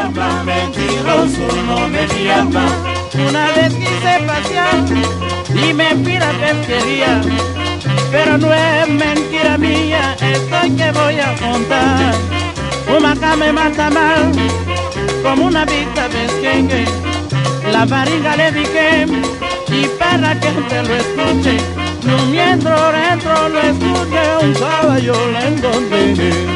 llama, mentiroso no me llama. Una vez quise pasear y me fui a pesquería, pero no es mentira mía, estoy que voy a contar. Humaca me mata mal, como una vista pesquengue, la barriga le piqué, y para que te lo escuche, no mientras dentro lo escuche, un caballo le encontré.